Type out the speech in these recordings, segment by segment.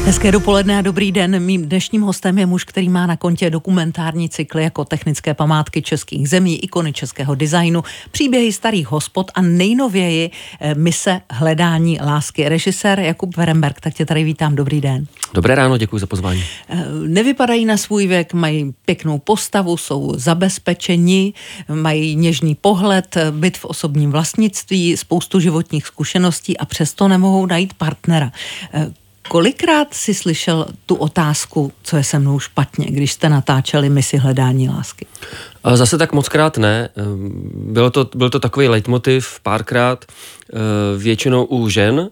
Hezké dopoledne a dobrý den. Mým dnešním hostem je muž, který má na kontě dokumentární cykly jako technické památky českých zemí, ikony českého designu, příběhy starých hospod a nejnověji mise hledání lásky. Režisér Jakub Werenberg, tak tě tady vítám. Dobrý den. Dobré ráno, děkuji za pozvání. Nevypadají na svůj věk, mají pěknou postavu, jsou zabezpečeni, mají něžný pohled, byt v osobním vlastnictví, spoustu životních zkušeností a přesto nemohou najít partnera. Kolikrát jsi slyšel tu otázku, co je se mnou špatně, když jste natáčeli misi hledání lásky? Zase tak mockrát ne. Byl to takový leitmotiv párkrát, většinou u žen,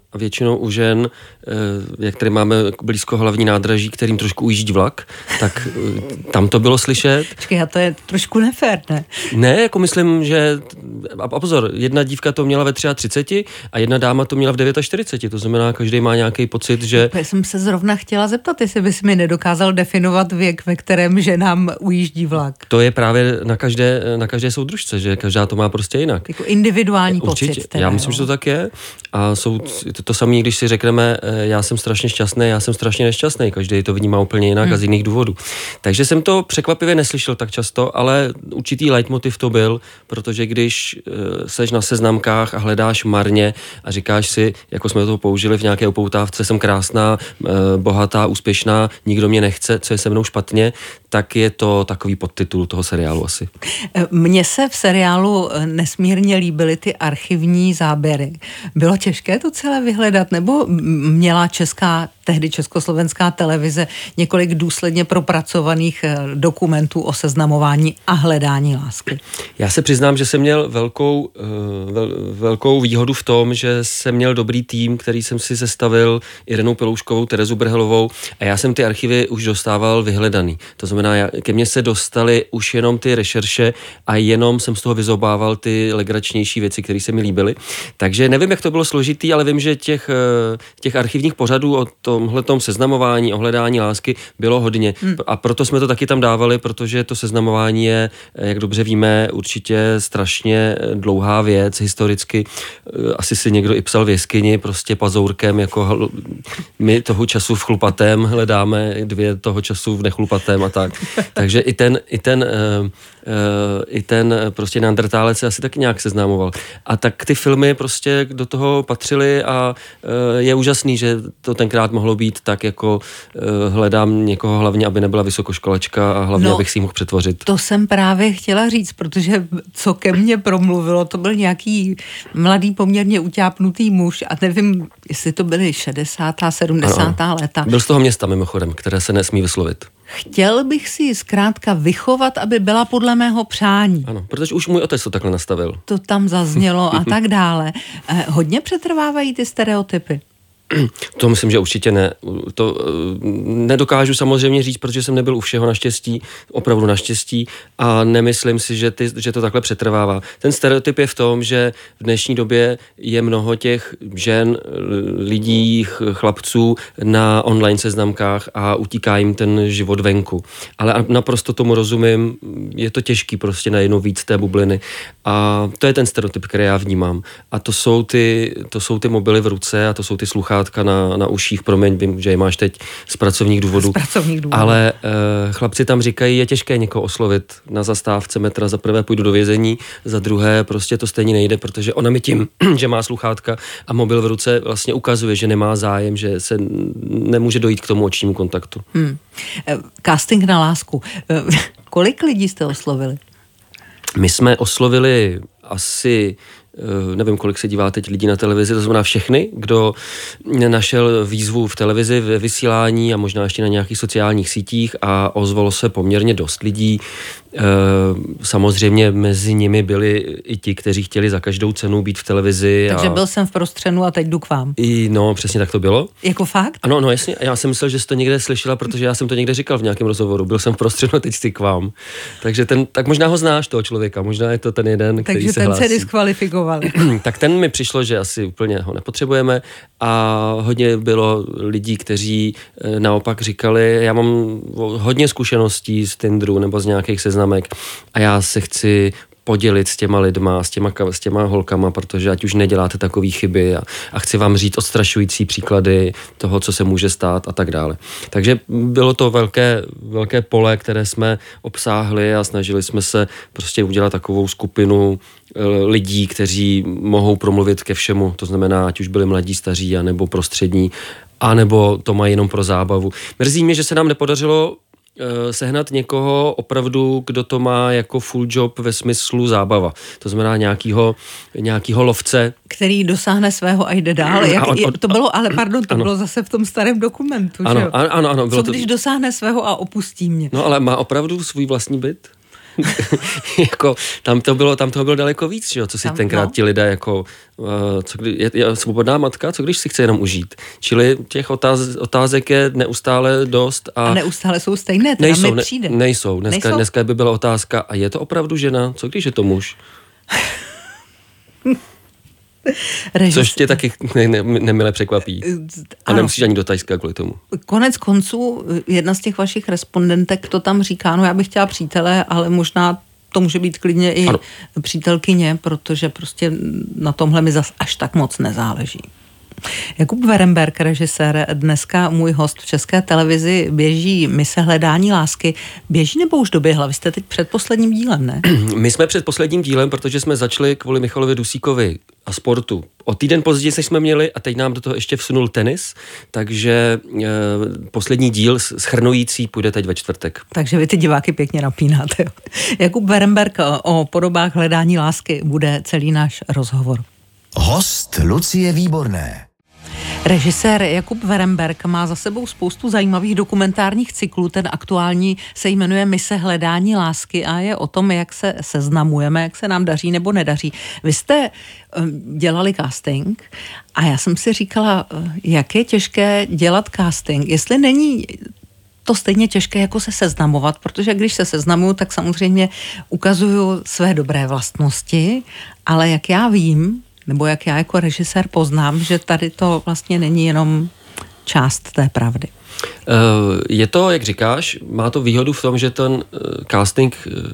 jak tady máme blízko hlavní nádraží, kterým trošku ujíždí vlak, tak tam to bylo slyšet. Počkej, a to je trošku nefér, ne? Ne, jako myslím, že... A pozor, jedna dívka to měla ve 33 a jedna dáma to měla v 49, to znamená, každý má nějaký pocit, že... Já jsem se zrovna chtěla zeptat, jestli bys mi nedokázal definovat věk, ve kterém ženám ujíždí vlak. To je právě na každé soudružce, že každá to má prostě jinak. Jako individuální určitě pocit. Teda, já myslím, že to tak je. A jsou to samé, když si řekneme, já jsem strašně šťastný, já jsem strašně nešťastný. Každý to vnímá úplně jinak a z jiných důvodů. Takže jsem to překvapivě neslyšel tak často, ale určitý leitmotiv to byl, protože když seš na seznamkách a hledáš marně a říkáš si, jako jsme to použili v nějaké upoutávce, jsem krásná, bohatá, úspěšná, nikdo mě nechce, co je se mnou špatně, tak je to takový podtitul toho seriálu asi. Mně se v seriálu nesmírně líbily ty archivní záběry. Bylo těžké to celé vyhledat, nebo měla tehdy československá televize několik důsledně propracovaných dokumentů o seznamování a hledání lásky? Já se přiznám, že jsem měl velkou výhodu v tom, že jsem měl dobrý tým, který jsem si sestavil, Irenou Pelouškovou, Terezu Brhelovou, a já jsem ty archivy už dostával vyhledaný. To znamená, ke mně se dostaly už jenom ty rešerše a jenom jsem z toho vyzobával ty legračnější věci, které se mi líbily. Takže nevím, jak to bylo složitý, ale vím, že těch archivních pořadů o tomhletom seznamování, o hledání lásky bylo hodně. A proto jsme to taky tam dávali, protože to seznamování je, jak dobře víme, určitě strašně dlouhá věc historicky. Asi si někdo i psal v jeskyni, prostě pazourkem, jako my toho času v chlupatém hledáme, 2 toho času v nechlupatém a tak. Takže i ten prostě neandertálec se asi taky nějak seznamoval. A tak ty filmy prostě do toho patřily a je úžasný, že to tenkrát mohlo být tak, jako hledám někoho hlavně, aby nebyla vysokoškolačka a hlavně, abych si ji mohl přetvořit. To jsem právě chtěla říct, protože co ke mně promluvilo, to byl nějaký mladý, poměrně utápnutý muž a nevím, jestli to byly 60. 70. léta. Byl z toho města mimochodem, které se nesmí vyslovit. Chtěl bych si ji zkrátka vychovat, aby byla podle mého přání. Ano, protože už můj otec to takhle nastavil. To tam zaznělo a tak dále. Hodně přetrvávají ty stereotypy? To myslím, že určitě ne. To nedokážu samozřejmě říct, protože jsem nebyl u všeho naštěstí, opravdu naštěstí, a nemyslím si, že to takhle přetrvává. Ten stereotyp je v tom, že v dnešní době je mnoho těch žen, lidí, chlapců na online seznamkách a utíká jim ten život venku. Ale naprosto tomu rozumím, je to těžký prostě najednou víc té bubliny. A to je ten stereotyp, který já vnímám. A to jsou ty mobily v ruce a to jsou ty sluchátka na uších, promiň, vím, že je máš teď z pracovních důvodů. Ale chlapci tam říkají, je těžké někoho oslovit na zastávce metra, za prvé půjdu do vězení, za druhé prostě to stejně nejde, protože ona mi tím, že má sluchátka a mobil v ruce, vlastně ukazuje, že nemá zájem, že se nemůže dojít k tomu očnímu kontaktu. Casting na lásku. Kolik lidí jste oslovili? My jsme oslovili asi, nevím, kolik se dívá teď lidí na televizi, to znamená všechny, kdo našel výzvu v televizi, ve vysílání a možná ještě na nějakých sociálních sítích, a ozvalo se poměrně dost lidí. Samozřejmě mezi nimi byli i ti, kteří chtěli za každou cenu být v televizi. Takže byl jsem v prostřenu a teď jdu k vám. No, přesně tak to bylo. Jako fakt? Ano, no jasně. Já jsem myslel, že jsi to někde slyšela, protože já jsem to někde říkal v nějakém rozhovoru. Byl jsem v prostřenu a teď jsi k vám. Takže tak možná ho znáš, toho člověka. Možná je to ten jeden, který se hlásí. Takže ten se diskvalifikoval. Tak ten mi přišlo, že asi úplně ho nepotřebujeme, a hodně bylo lidí, kteří naopak říkali, já mám hodně zkušeností z Tinderu nebo z nějakých seznamek a já se chci podělit s těma lidma, s těma holkama, protože ať už neděláte takové chyby a chci vám říct odstrašující příklady toho, co se může stát a tak dále. Takže bylo to velké pole, které jsme obsáhli a snažili jsme se prostě udělat takovou skupinu lidí, kteří mohou promluvit ke všemu, to znamená, ať už byli mladí, staří, anebo prostřední, anebo to mají jenom pro zábavu. Mrzí mě, že se nám nepodařilo sehnat někoho opravdu, kdo to má jako full job ve smyslu zábava. To znamená nějakýho lovce. Který dosáhne svého a jde dál. To bylo zase v tom starém dokumentu. Ano, že jo? Ano. Co když dosáhne svého a opustí mě? No ale má opravdu svůj vlastní byt? Jako, tam toho bylo daleko víc, jo? Co si tenkrát ti lidé jako, je svobodná matka, co když si chce jenom užít. Čili těch otázek je neustále dost. A neustále jsou stejné, teda mi přijde. Nejsou. Dneska by byla otázka, a je to opravdu žena? Co když je to muž? Což tě taky nemile překvapí. A nemusíš ani do Thajska kvůli tomu. Konec konců, jedna z těch vašich respondentek to tam říká, no já bych chtěla přítele, ale možná to může být klidně i přítelkyně, protože prostě na tomhle mi zas až tak moc nezáleží. Jakub Werenberg, režisér, dneska můj host v České televizi, běží Mise hledání lásky. Běží nebo už doběhla? Vy jste teď před posledním dílem, ne? My jsme před posledním dílem, protože jsme začali kvůli Michalovi Dusíkovi a sportu. O týden později jsme měli a teď nám do toho ještě vsunul tenis, takže poslední díl shrnující půjde teď ve čtvrtek. Takže vy ty diváky pěkně napínáte. Jakub Werenberg o podobách hledání lásky bude celý náš rozhovor. Host Lucie Výborné. Režisér Jakub Werenberg má za sebou spoustu zajímavých dokumentárních cyklů. Ten aktuální se jmenuje Mise hledání lásky a je o tom, jak se seznamujeme, jak se nám daří nebo nedaří. Vy jste dělali casting a já jsem si říkala, jak je těžké dělat casting, jestli není to stejně těžké, jako se seznamovat, protože když se seznamuju, tak samozřejmě ukazuju své dobré vlastnosti, ale jak já vím, nebo jak já jako režisér poznám, že tady to vlastně není jenom část té pravdy. Je to, jak říkáš, má to výhodu v tom, že ten casting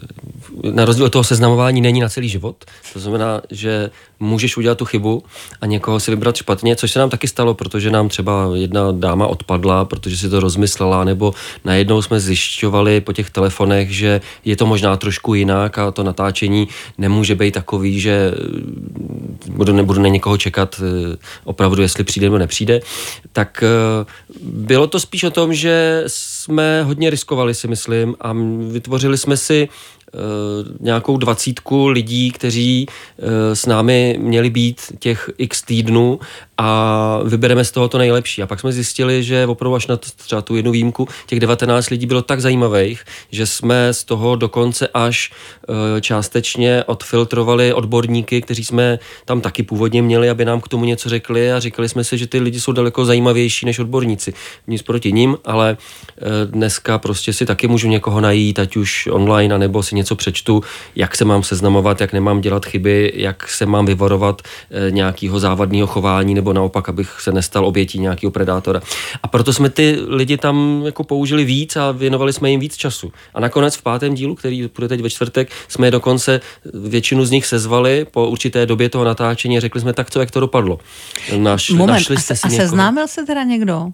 na rozdíl od toho seznamování není na celý život. To znamená, že můžeš udělat tu chybu a někoho si vybrat špatně, což se nám taky stalo, protože nám třeba jedna dáma odpadla, protože si to rozmyslela, nebo najednou jsme zjišťovali po těch telefonech, že je to možná trošku jinak a to natáčení nemůže být takový, že nebudu na někoho čekat opravdu, jestli přijde nebo nepřijde. Tak bylo to spíš o tom, že jsme hodně riskovali, si myslím, a vytvořili jsme si nějakou 20 lidí, kteří s námi měli být těch x týdnů a vybereme z toho to nejlepší. A pak jsme zjistili, že opravdu až na třeba tu jednu výjimku těch 19 lidí bylo tak zajímavých, že jsme z toho dokonce až částečně odfiltrovali odborníky, kteří jsme tam taky původně měli, aby nám k tomu něco řekli a říkali jsme si, že ty lidi jsou daleko zajímavější než odborníci. Nic proti ním, ale dneska prostě si taky můžu někoho najít, ať už online, anebo si něco přečtu, jak se mám seznamovat, jak nemám dělat chyby, jak se mám vyvarovat nějakého závadného chování, nebo naopak, abych se nestal obětí nějakého predátora. A proto jsme ty lidi tam jako použili víc a věnovali jsme jim víc času. A nakonec v 5. dílu, který bude teď ve čtvrtek, jsme dokonce většinu z nich sezvali po určité době toho natáčení a řekli jsme, tak co, jak to dopadlo. Moment, a seznámil se teda někdo?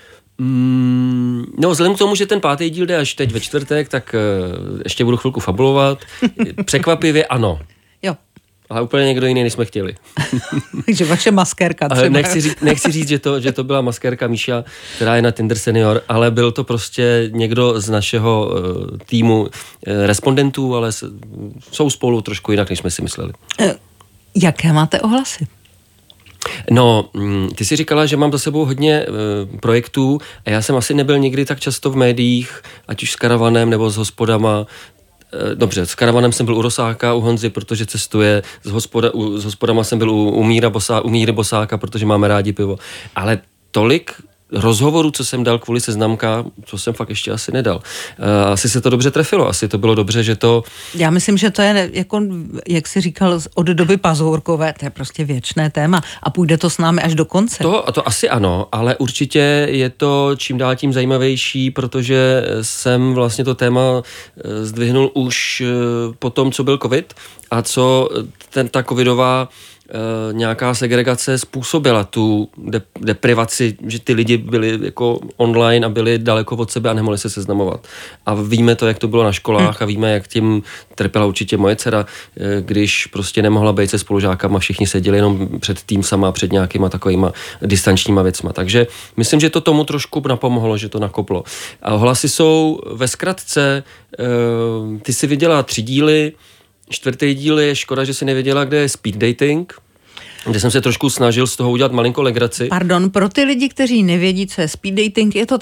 No, vzhledem k tomu, že ten 5. díl jde až teď ve čtvrtek, tak ještě budu chvilku fabulovat. Překvapivě ano. Jo. Ale úplně někdo jiný, než jsme chtěli. Takže vaše maskérka třeba. Nechci říct, že to byla maskérka Míša, která je na Tinder Senior, ale byl to prostě někdo z našeho týmu respondentů, ale jsou spolu trošku jinak, než jsme si mysleli. Jaké máte ohlasy? No, ty jsi říkala, že mám za sebou hodně projektů a já jsem asi nebyl nikdy tak často v médiích, ať už s Karavanem nebo s hospodama. Dobře, s Karavanem jsem byl u Rosáka, u Honzy, protože cestuje, s hospodama jsem byl u Míry Bosáka, protože máme rádi pivo. Ale tolik rozhovorů, co jsem dal kvůli seznamkám, co jsem fakt ještě asi nedal. Asi se to dobře trefilo, asi to bylo dobře, že to... Já myslím, že to je, jako, jak jsi říkal, od doby Pazourkové, to je prostě věčné téma a půjde to s námi až do konce. To asi ano, ale určitě je to čím dál tím zajímavější, protože jsem vlastně to téma zdvihnul už po tom, co byl covid a co ta covidová nějaká segregace způsobila tu deprivaci, že ty lidi byli jako online a byli daleko od sebe a nemohli se seznamovat. A víme to, jak to bylo na školách a víme, jak tím trpěla určitě moje dcera, když prostě nemohla být se spolužákama, všichni seděli jenom před tým sama, před nějakýma takovýma distančníma věcma. Takže myslím, že to tomu trošku napomohlo, že to nakoplo. A hlasy jsou ve zkratce, ty si viděla 3 díly, 4. díl je škoda, že si nevěděla, kde je speed dating, kde jsem se trošku snažil z toho udělat malinko legraci. Pardon, pro ty lidi, kteří nevědí, co je speed dating, je to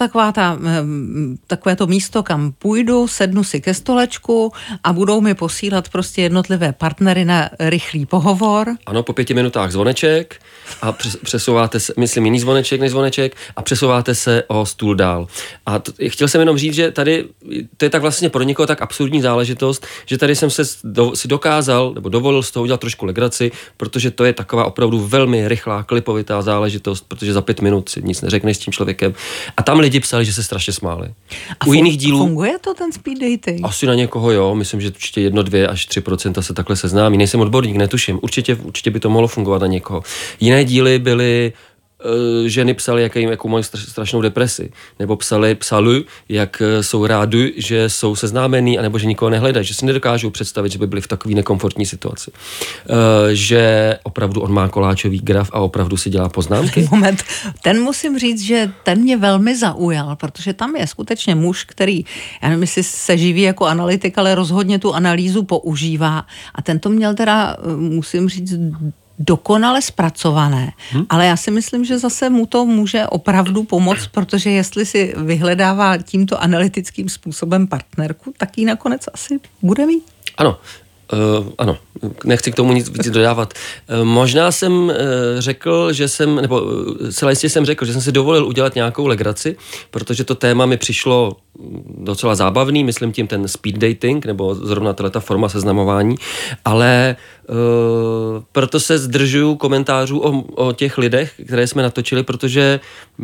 takové to místo, kam půjdu, sednu si ke stolečku a budou mi posílat prostě jednotlivé partnery na rychlý pohovor. Ano, po 5 minutách zvoneček a přesouváte se, myslím jiný zvoneček než zvoneček a přesouváte se o stůl dál. A chtěl jsem jenom říct, že tady to je tak vlastně pro někoho tak absurdní záležitost, že tady jsem si dokázal, nebo dovolil z toho udělat trošku legraci, protože to je taková opravdu velmi rychlá, klipovitá záležitost, protože za 5 minut si nic neřekneš s tím člověkem. A tam lidi psali, že se strašně smáli. U jiných dílů funguje to ten speed dating? Asi na někoho jo, myslím, že určitě 1, 2 až 3% se takhle seznámí. Nejsem odborník, netuším. Určitě by to mohlo fungovat na někoho. Jiné díly byly ženy psaly, jakou mají strašnou depresi. Nebo psali, jak jsou rádi, že jsou seznámení, anebo že nikoho nehledají, že si nedokážou představit, že by byli v takové nekomfortní situaci. Že opravdu on má koláčový graf a opravdu si dělá poznámky. Moment, ten musím říct, že ten mě velmi zaujal, protože tam je skutečně muž, který, já nevím, jestli se živí jako analytik, ale rozhodně tu analýzu používá. A ten to měl teda, musím říct, dokonale zpracované, ale já si myslím, že zase mu to může opravdu pomoct, protože jestli si vyhledává tímto analytickým způsobem partnerku, tak ji nakonec asi bude mít. Ano, nechci k tomu nic víc dodávat. Možná jsem řekl, nebo celé jistě jsem řekl, že jsem si dovolil udělat nějakou legraci, protože to téma mi přišlo docela zábavný, myslím tím ten speed dating, nebo zrovna ta forma seznamování, ale proto se zdržuju komentářů o těch lidech, které jsme natočili, protože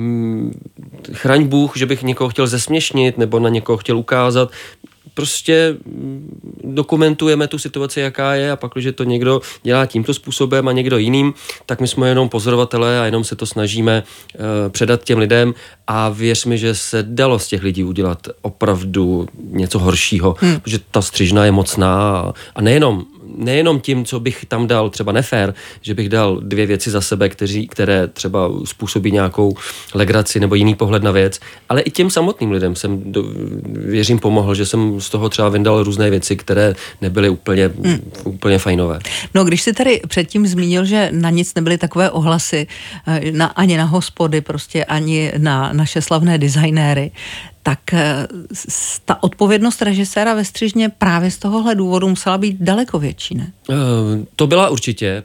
chraň Bůh, že bych někoho chtěl zesměšnit, nebo na někoho chtěl ukázat. Prostě dokumentujeme tu situaci, jaká je, a pak, když to někdo dělá tímto způsobem a někdo jiným, tak my jsme jenom pozorovatelé a jenom se to snažíme předat těm lidem a věř mi, že se dalo z těch lidí udělat opravdu něco horšího, protože ta střižna je mocná a nejenom tím, co bych tam dal třeba nefér, že bych dal 2 věci za sebe, které třeba způsobí nějakou legraci nebo jiný pohled na věc, ale i těm samotným lidem jsem, věřím, pomohl, že jsem z toho třeba vyndal různé věci, které nebyly úplně fajnové. No, když jsi tady předtím zmínil, že na nic nebyly takové ohlasy, ani na hospody, prostě ani na naše slavné designéry, tak ta odpovědnost režiséra ve střižně právě z tohohle důvodu musela být daleko větší, ne? To byla určitě,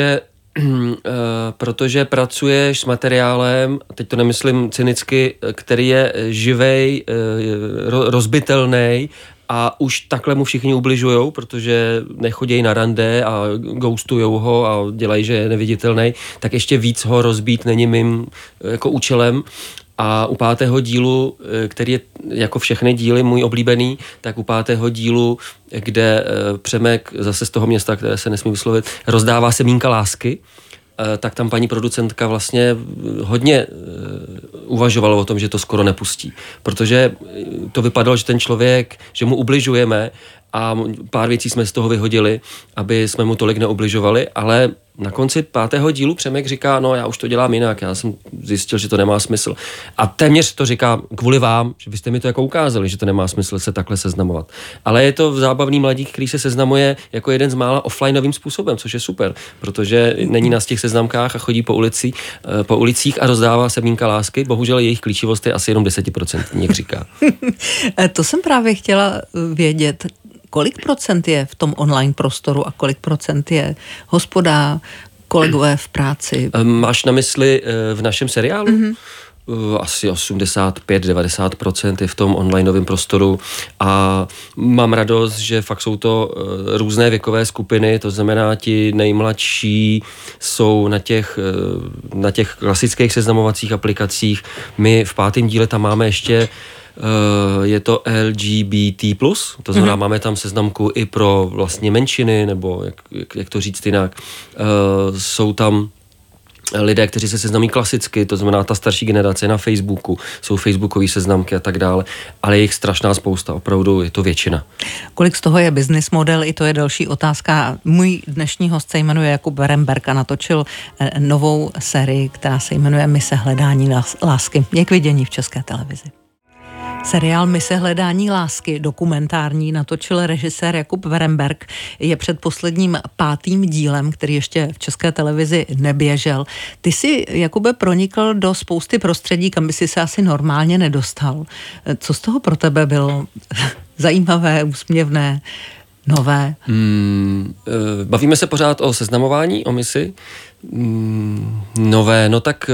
protože pracuješ s materiálem, teď to nemyslím cynicky, který je živej, rozbitelnej a už takhle mu všichni ubližujou, protože nechodějí na rande a ghostujou ho a dělají, že je neviditelný, tak ještě víc ho rozbít není mým jako účelem. A u 5. dílu, který je jako všechny díly můj oblíbený, tak u 5. dílu, kde Přemek zase z toho města, které se nesmí vyslovit, rozdává semínka lásky, tak tam paní producentka vlastně hodně uvažovala o tom, že to skoro nepustí. Protože to vypadalo, že ten člověk, že mu ubližujeme a pár věcí jsme z toho vyhodili, aby jsme mu tolik neubližovali, ale na konci 5. dílu Přemek říká, no já už to dělám jinak, já jsem zjistil, že to nemá smysl. A téměř to říká kvůli vám, že byste mi to jako ukázali, že to nemá smysl se takhle seznamovat. Ale je to zábavný mladík, který se seznamuje jako jeden z mála offlineovým způsobem, což je super, protože není na těch seznamkách a chodí po ulicích a rozdává semínka lásky. Bohužel jejich klíčivost je asi jenom 10%, jak říká. To jsem právě chtěla vědět. Kolik procent je v tom online prostoru a kolik procent je hospoda, kolegové v práci? Máš na mysli v našem seriálu? asi 85-90% je v tom onlineovém prostoru a mám radost, že fakt jsou to různé věkové skupiny, to znamená ti nejmladší jsou na těch klasických seznamovacích aplikacích. My v 5. díle tam máme ještě je to LGBT+, to znamená, máme tam seznamku i pro vlastně menšiny, nebo jak to říct jinak. Jsou tam lidé, kteří se seznamí klasicky, to znamená ta starší generace na Facebooku, jsou facebookové seznamky a tak dále, ale je jich strašná spousta, opravdu je to většina. Kolik z toho je business model, i to je další otázka. Můj dnešní host se jmenuje Jakub Remberg a natočil novou sérii, která se jmenuje Mise hledání lásky. Je k vidění v České televizi. Seriál Mise hledání lásky, dokumentární, natočil režisér Jakub Remberg. Je před posledním 5. dílem, který ještě v České televizi neběžel. Ty jsi, Jakube, pronikl do spousty prostředí, kam by si se asi normálně nedostal. Co z toho pro tebe bylo zajímavé, úsměvné, nové? Bavíme se pořád o seznamování, o misi. Nové, no tak...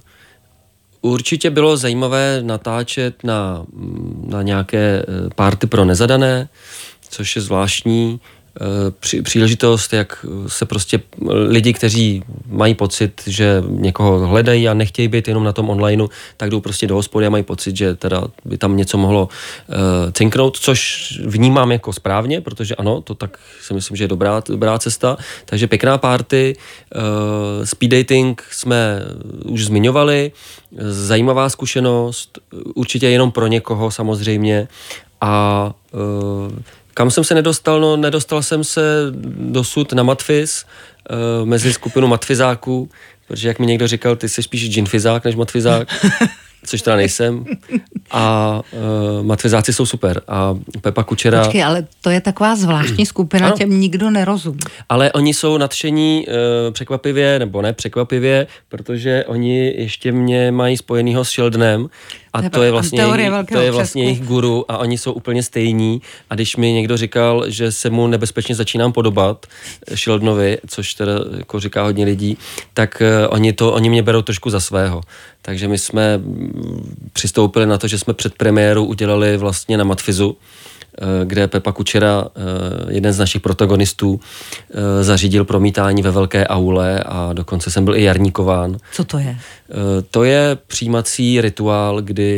Určitě bylo zajímavé natáčet na nějaké party pro nezadané, což je zvláštní příležitost, jak se prostě lidi, kteří mají pocit, že někoho hledají a nechtějí být jenom na tom onlineu, tak jdou prostě do hospody a mají pocit, že teda by tam něco mohlo cinknout, což vnímám jako správně, protože ano, to tak si myslím, že je dobrá cesta. Takže pěkná party, speed dating jsme už zmiňovali, zajímavá zkušenost, určitě jenom pro někoho samozřejmě a kam jsem se nedostal? No, nedostal jsem se dosud na matfiz, mezi skupinu matfizáků, protože jak mi někdo říkal, ty jsi spíš ginfizák než matfizák, což teda nejsem. A matfizáci jsou super. A Pepa Kučera... Počkej, ale to je taková zvláštní skupina, těm nikdo nerozumí. Ale oni jsou nadšení překvapivě, nebo ne překvapivě, protože oni ještě mě mají spojenýho s Sheldonem. A to je vlastně jejich guru a oni jsou úplně stejní. A když mi někdo říkal, že se mu nebezpečně začínám podobat Sheldonovi, což teda jako říká hodně lidí, tak oni mě berou trošku za svého. Takže my jsme přistoupili na to, že jsme před premiérou udělali vlastně na matfizu, kde Pepa Kučera, jeden z našich protagonistů, zařídil promítání ve velké aule a dokonce jsem byl i jarníkován. Co to je? To je přijímací rituál,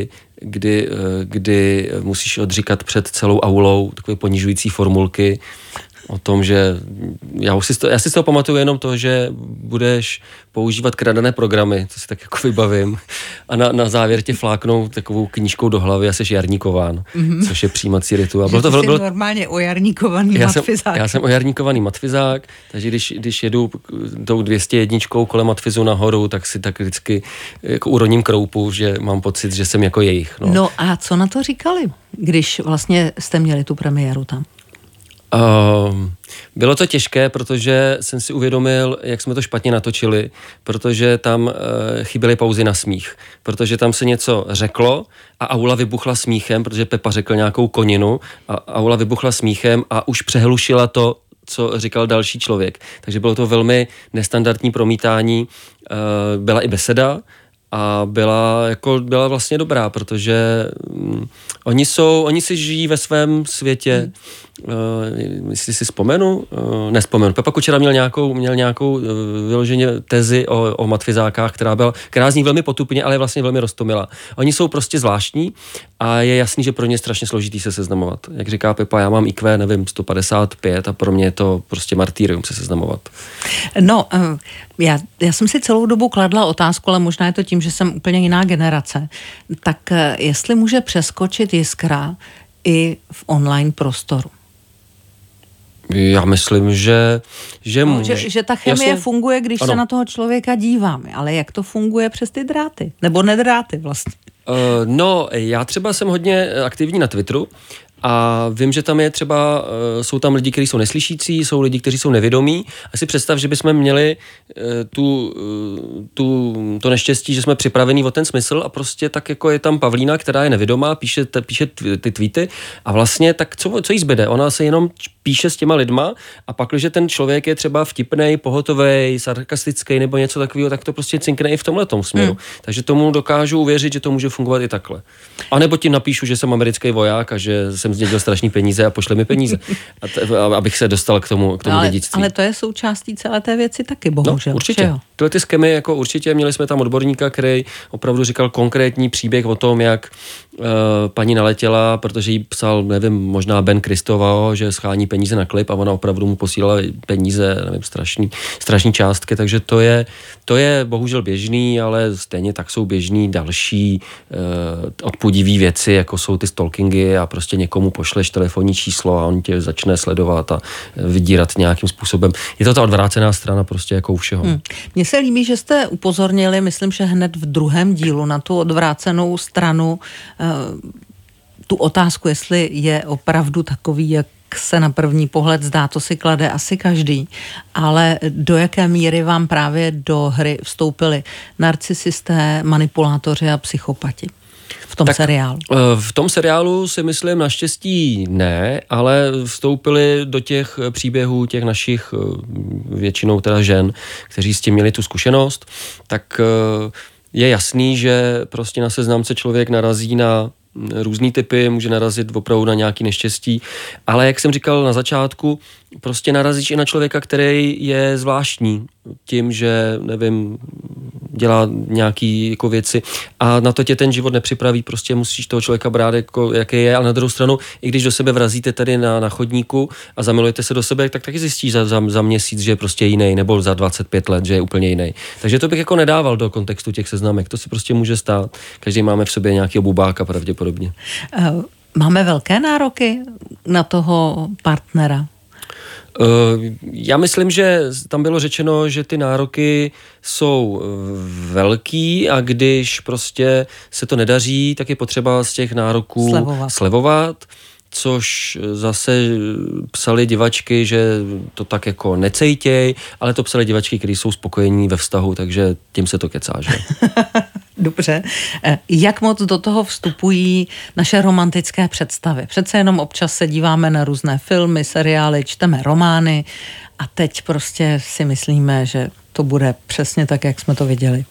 kdy musíš odříkat před celou aulou takové ponižující formulky o tom, že já si z toho pamatuju jenom to, že budeš používat kradené programy, to si tak jako vybavím, a na závěr tě fláknou takovou knížkou do hlavy a jsi jarníkován, což je přijímací rituál. Byl normálně ojarníkovaný matfizák. Já jsem ojarníkovaný matfizák, takže když jedu tou 201 kolem matfizu nahoru, tak si tak vždycky jako uroním kroupu, že mám pocit, že jsem jako jejich. No a co na to říkali, když vlastně jste měli tu premiéru tam? Bylo to těžké, protože jsem si uvědomil, jak jsme to špatně natočili, protože tam chyběly pauzy na smích, protože tam se něco řeklo a aula vybuchla smíchem, protože Pepa řekl nějakou koninu a aula vybuchla smíchem a už přehlušila to, co říkal další člověk. Takže bylo to velmi nestandardní promítání, byla i beseda, a byla vlastně dobrá, protože oni si žijí ve svém světě. Jestli si nespomenu. Pepa Kučera měl nějakou vyloženě tezi o matfizákách, která zní velmi potupně, ale je vlastně velmi roztomilá. Oni jsou prostě zvláštní a je jasný, že pro ně je strašně složitý se seznamovat. Jak říká Pepa, já mám IQ, nevím, 155 a pro mě je to prostě martýrium se seznamovat. No, já jsem si celou dobu kladla otázku, ale možná je to tím, že jsem úplně jiná generace. Tak jestli může přeskočit jiskra i v online prostoru? Já myslím, že může. Že ta chemie jasně funguje, když se na toho člověka díváme, ale jak to funguje přes ty dráty? Nebo nedráty vlastně? No, já třeba jsem hodně aktivní na Twitteru a vím, že tam jsou tam lidi, kteří jsou neslyšící, jsou lidi, kteří jsou nevědomí. A si představ, že bychom měli to neštěstí, že jsme připravení o ten smysl a prostě tak jako je tam Pavlína, která je nevědomá, píše ty tweety a vlastně tak co jí zbyde? Ona se jenom píše s těma lidma a pak, když ten člověk je třeba vtipnej, pohotovej, sarkastický nebo něco takového, tak to prostě cinkne i v tomhletom směru. Takže tomu dokážu uvěřit, že to může fungovat i takhle. A nebo tím napíšu, že jsem americký voják a že jsem zdědil strašný peníze a pošle mi peníze, abych se dostal k tomu dědictví. Ale to je součástí celé té věci taky, bohužel. No, určitě. Tyhle ty skemy, jako určitě, měli jsme tam odborníka, který opravdu říkal konkrétní příběh o tom, jak paní naletěla, protože jí psal, nevím, možná Ben Kristova, že schání peníze na klip a ona opravdu mu posílala peníze, nevím, strašný částky, takže to je bohužel běžný, ale stejně tak jsou běžný další odpudivý věci, jako jsou ty stalkingy a prostě někomu pošleš telefonní číslo a on tě začne sledovat a vydírat nějakým způsobem. Je to ta odvrácená strana prostě jako u všeho. Mně se líbí, že jste upozornili, myslím, že hned v druhém dílu na tu odvrácenou stranu, tu otázku, jestli je opravdu takový, jak se na první pohled zdá, to si klade asi každý, ale do jaké míry vám právě do hry vstoupili narcisisté, manipulátoři a psychopati? V tom seriálu. V tom seriálu si myslím naštěstí ne, ale vstoupili do těch příběhů těch našich většinou teda žen, kteří s tím měli tu zkušenost, tak je jasný, že prostě na seznamce člověk narazí na různý typy, může narazit opravdu na nějaký neštěstí, ale jak jsem říkal na začátku, prostě narazíš i na člověka, který je zvláštní tím, že, nevím, dělá nějaký jako věci a na to tě ten život nepřipraví, prostě musíš toho člověka brát jako jaký je, a na druhou stranu, i když do sebe vrazíte tady na chodníku a zamilujete se do sebe, tak taky zjistíš za měsíc, že je prostě jiný, nebo za 25 let, že je úplně jiný. Takže to bych jako nedával do kontextu těch seznamek, to si prostě může stát. Každý máme v sobě nějakého bubáka pravděpodobně. Máme velké nároky na toho partnera? Já myslím, že tam bylo řečeno, že ty nároky jsou velký a když prostě se to nedaří, tak je potřeba z těch nároků slevovat, což zase psali divačky, že to tak jako necejtěj, ale to psali divačky, které jsou spokojení ve vztahu, takže tím se to kecá, že? Dobře. Jak moc do toho vstupují naše romantické představy? Přece jenom občas se díváme na různé filmy, seriály, čteme romány a teď prostě si myslíme, že to bude přesně tak, jak jsme to viděli.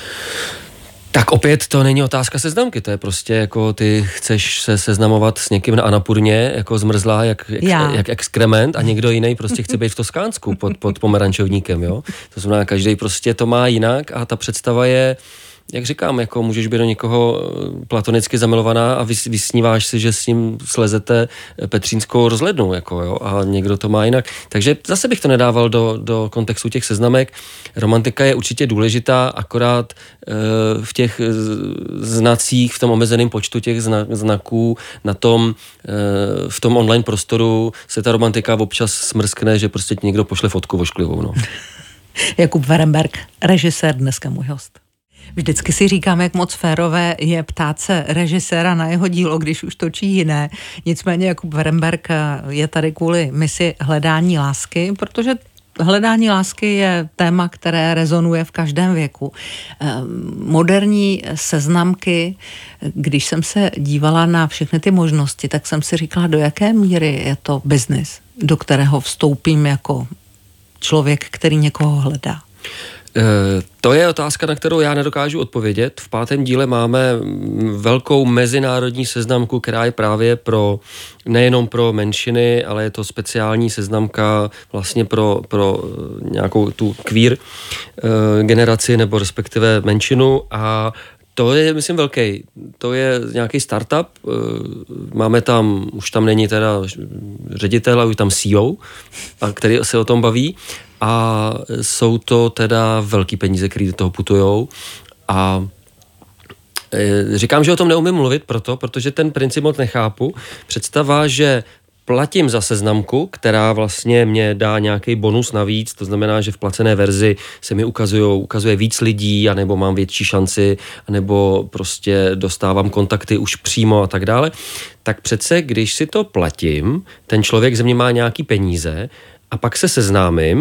Tak opět to není otázka seznamky, to je prostě jako ty chceš se seznamovat s někým na Annapurně, jako zmrzlá jak exkrement a někdo jiný prostě chce být v Toskánsku pod pomerančovníkem, jo. To znamená, každý prostě to má jinak a ta představa je, jak říkám, jako můžeš být do někoho platonicky zamilovaná a vysníváš si, že s ním slezete Petřínskou rozhlednu, jako jo, a někdo to má jinak. Takže zase bych to nedával do kontextu těch seznamek. Romantika je určitě důležitá, akorát v těch znacích, v tom omezeném počtu těch znaků, v tom online prostoru se ta romantika občas smrskne, že prostě ti někdo pošle fotku vošklivou, no. Jakub Werenberg, režisér, dneska můj host. Vždycky si říkám, jak moc férové je ptát se režiséra na jeho dílo, když už točí jiné. Nicméně Jakub Werenberg je tady kvůli misi Hledání lásky, protože hledání lásky je téma, které rezonuje v každém věku. Moderní seznamky, když jsem se dívala na všechny ty možnosti, tak jsem si říkala, do jaké míry je to biznis, do kterého vstoupím jako člověk, který někoho hledá. To je otázka, na kterou já nedokážu odpovědět. V 5. díle máme velkou mezinárodní seznamku, která je právě nejenom pro menšiny, ale je to speciální seznamka vlastně pro nějakou tu queer generaci nebo respektive menšinu a to je, myslím, velký. To je nějaký startup. Máme tam, už tam není teda ředitel, ale už tam CEO, který se o tom baví. A jsou to teda velký peníze, které do toho putujou. A říkám, že o tom neumím mluvit protože ten princip moc nechápu. Představa, že platím za seznamku, která vlastně mě dá nějaký bonus navíc, to znamená, že v placené verzi se mi ukazuje víc lidí, anebo mám větší šanci, anebo prostě dostávám kontakty už přímo a tak dále. Tak přece, když si to platím, ten člověk ze mě má nějaký peníze a pak se seznámím,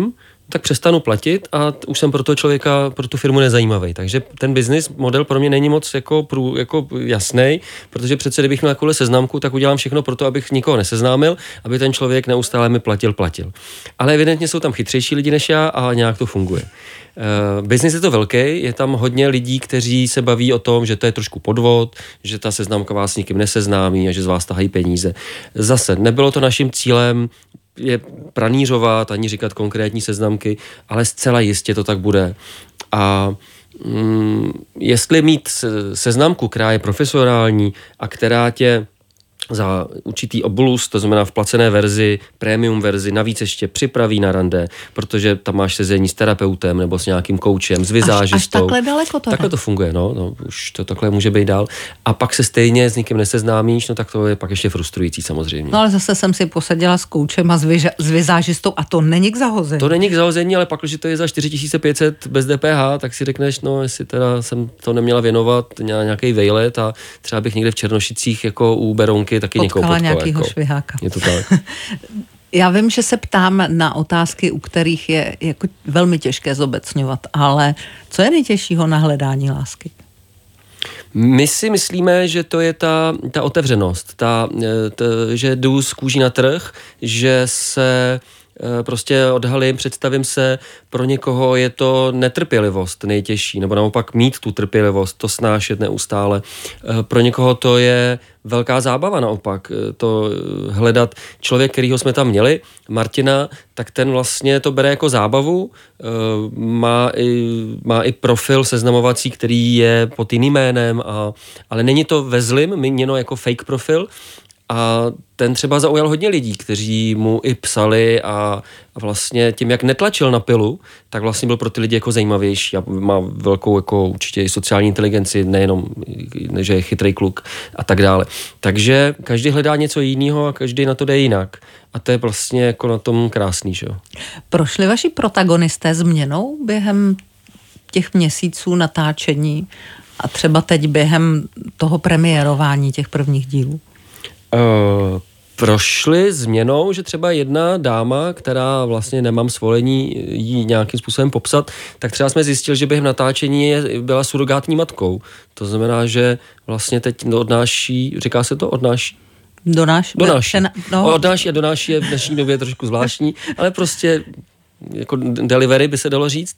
tak přestanu platit a už jsem pro toho člověka, pro tu firmu nezajímavý. Takže ten business model pro mě není moc jako jasný, protože přece kdybych měl takovou seznamku, tak udělám všechno pro to, abych nikoho neseznámil, aby ten člověk neustále mi platil. Ale evidentně jsou tam chytřejší lidi než já a nějak to funguje. Biznis je to velký, je tam hodně lidí, kteří se baví o tom, že to je trošku podvod, že ta seznamka vás nikým neseznámí a že z vás tahají peníze. Zase, nebylo to naším cílem je pranířovat, ani říkat konkrétní seznamky, ale zcela jistě to tak bude. A jestli mít seznamku, která je profesionální a která tě za určitý obolus, to znamená v placené verzi, premium verzi, navíc ještě připraví na rande, protože tam máš sezení s terapeutem nebo s nějakým koučem, s vizážistou. Až takhle daleko to takhle to funguje, no, už to takhle může být dál. A pak se stejně s nikým neseznámíš, no tak to je pak ještě frustrující samozřejmě. No ale zase jsem si posadila s koučem a s vizážistou a to není k zahození. To není k zahození, ale pak, když to je za 4500 bez DPH, tak si řekneš, no jestli teda jsem to neměla věnovat nějaký vejlet a třeba bych někde v Černošicích jako u Berounky taky někoho potkala nějakýho šviháka. Je to tak. Já vím, že se ptám na otázky, u kterých je jako velmi těžké zobecňovat, ale co je nejtěžšího na hledání lásky? My si myslíme, že to je ta otevřenost, že jdu z kůží na trh, že se prostě odhalím, představím se, pro někoho je to netrpělivost nejtěžší, nebo naopak mít tu trpělivost, to snášet neustále. Pro někoho to je velká zábava naopak, to hledat. Člověk, kterýho jsme tam měli, Martina, tak ten vlastně to bere jako zábavu, má i profil seznamovací, který je pod jiným jménem, ale není to ve zlým, míněno jako fake profil. A ten třeba zaujal hodně lidí, kteří mu i psali a vlastně tím, jak netlačil na pilu, tak vlastně byl pro ty lidi jako zajímavější a má velkou jako určitě i sociální inteligenci, nejenom, že je chytrý kluk a tak dále. Takže každý hledá něco jiného a každý na to jde jinak. A to je vlastně jako na tom krásný, že jo. Prošli vaši protagonisté změnou během těch měsíců natáčení a třeba teď během toho premiérování těch prvních dílů? Prošli změnou, že třeba jedna dáma, která vlastně nemám svolení jí nějakým způsobem popsat, tak třeba jsme zjistili, že během natáčení byla surogátní matkou. To znamená, že vlastně teď odnáší, říká se to odnáší? Donáší. Odnáší a donáší je v dnešní době trošku zvláštní, ale prostě jako delivery by se dalo říct,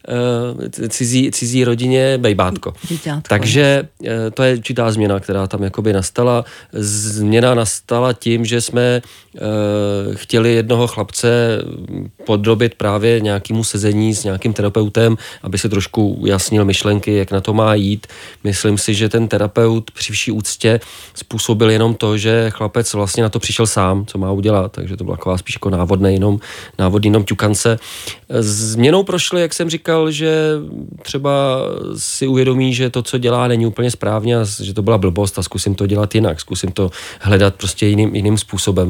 cizí rodině bejbátko. Takže to je určitá změna, která tam jakoby nastala. Změna nastala tím, že jsme chtěli jednoho chlapce podrobit právě nějakému sezení s nějakým terapeutem, aby se trošku ujasnil myšlenky, jak na to má jít. Myslím si, že ten terapeut při vší úctě způsobil jenom to, že chlapec vlastně na to přišel sám, co má udělat, takže to byla taková spíš jako návodný jenom ťukance. Změnou prošly, jak jsem říkal, že třeba si uvědomí, že to, co dělá, není úplně správně a že to byla blbost a zkusím to dělat jinak, zkusím to hledat prostě jiným způsobem.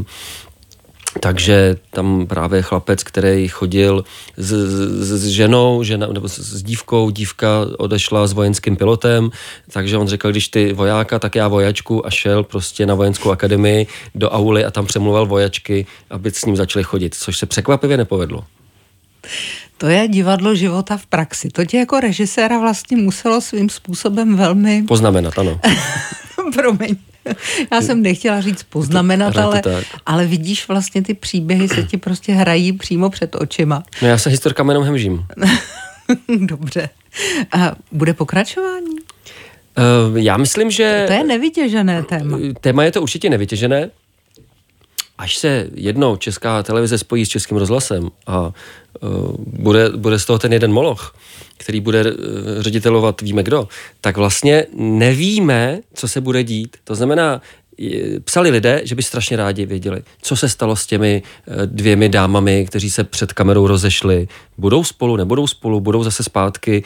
Takže tam právě chlapec, který chodil s ženou, nebo s dívkou, dívka odešla s vojenským pilotem, takže on řekl, když ty vojáka, tak já vojačku a šel prostě na vojenskou akademii do auly a tam přemluval vojačky, aby s ním začali chodit, což se překvapivě nepovedlo. To je divadlo života v praxi. To tě jako režiséra vlastně muselo svým způsobem velmi... Poznamenat, ano. Promiň. Já jsem nechtěla říct poznamenat, ale vidíš vlastně ty příběhy se ti prostě hrají přímo před očima. No já se historkami jenom hemžím. Dobře. A bude pokračování? Já myslím, že... To je nevytěžené téma. Téma je to určitě nevytěžené. Až se jednou Česká televize spojí s Českým rozhlasem a bude z toho ten jeden moloch, který bude ředitelovat víme kdo, tak vlastně nevíme, co se bude dít. To znamená, psali lidé, že by strašně rádi věděli, co se stalo s těmi dvěmi dámami, kteří se před kamerou rozešli. Budou spolu, nebudou spolu, budou zase zpátky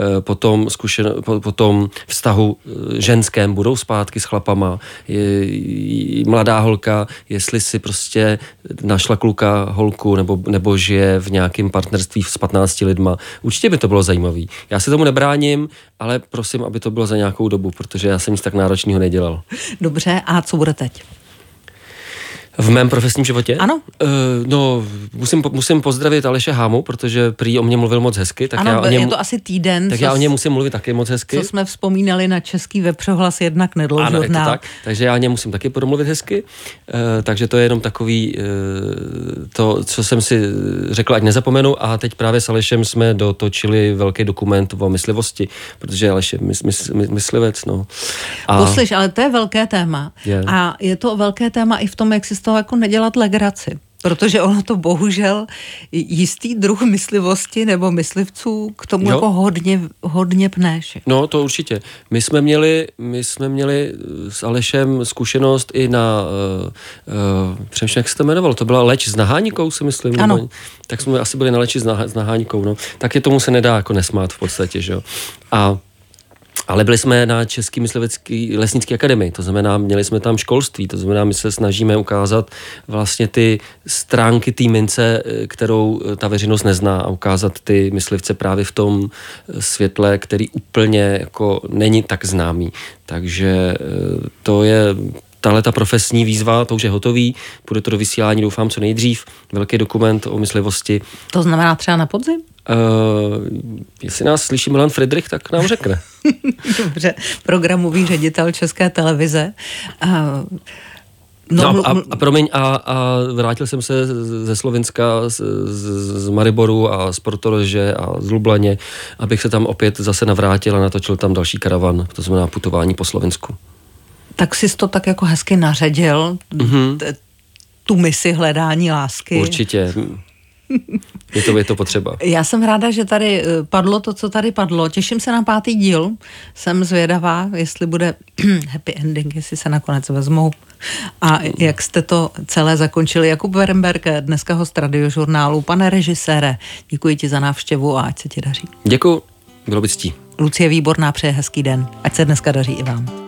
po tom vztahu ženském, budou zpátky s chlapama. Mladá holka, jestli si prostě našla kluka, holku, nebo žije v nějakém partnerství s 15 lidma. Určitě by to bylo zajímavý. Já se tomu nebráním, ale prosím, aby to bylo za nějakou dobu, protože já jsem nic tak náročného nedělal. Dobře, a co bude teď? V mém profesním životě? Ano. No, musím pozdravit Aleše Hámu, protože prý o mě mluvil moc hezky. Tak ano, je to asi týden. Tak já o něm musím mluvit taky moc hezky. Co jsme vzpomínali na český webřehlas jednak nedlouho. Ano, je to tak. Takže já o něm musím taky promluvit hezky. Takže to je jenom takový to, co jsem si řekl, ať nezapomenu. A teď právě s Alešem jsme dotočili velký dokument o myslivosti, protože Aleš je myslivec. No. Poslyš, ale to je velké téma. A je to velké téma i v tom, jak si z toho jako nedělat legraci. Protože ono to bohužel jistý druh myslivosti nebo myslivců k tomu jako hodně pnéš. No to určitě. My jsme měli s Alešem zkušenost i na přemýšlím, jak se to jmenovalo, to byla leč s naháníkou, si myslím. Ano. Nebo, tak jsme asi byli na leči s naháníkou, no. Tak je tomu se nedá jako nesmát v podstatě, že jo. Ale byli jsme na České myslivecké lesnické akademii, to znamená, měli jsme tam školství, to znamená, my se snažíme ukázat vlastně ty stránky té mince, kterou ta veřejnost nezná, a ukázat ty myslivce právě v tom světle, který úplně jako není tak známý. Takže to je tahleta profesní výzva, to už je hotový, půjde to do vysílání, doufám, co nejdřív, velký dokument o myslivosti. To znamená třeba na podzim? Jestli nás slyší Milan Friedrich, tak nám řekne. Dobře, programový ředitel České televize. Promiň, vrátil jsem se ze Slovenska, z Mariboru a z Portorože a z Lublaně, abych se tam opět zase navrátil a natočil tam další karavan, to znamená putování po Slovensku. Tak jsi to tak jako hezky naředil, tu misi hledání lásky. Určitě. Je to potřeba. Já jsem ráda, že tady padlo to, co tady padlo. Těším se na 5. díl. Jsem zvědavá, jestli bude happy ending, jestli se nakonec vezmou. A jak jste to celé zakončili. Jakub Berenberg, dneska host Radiožurnálu. Pane režisére, děkuji ti za návštěvu a ať se ti daří. Děkuji, bylo by ctí. Lucie Výborná přeje hezký den. Ať se dneska daří i vám.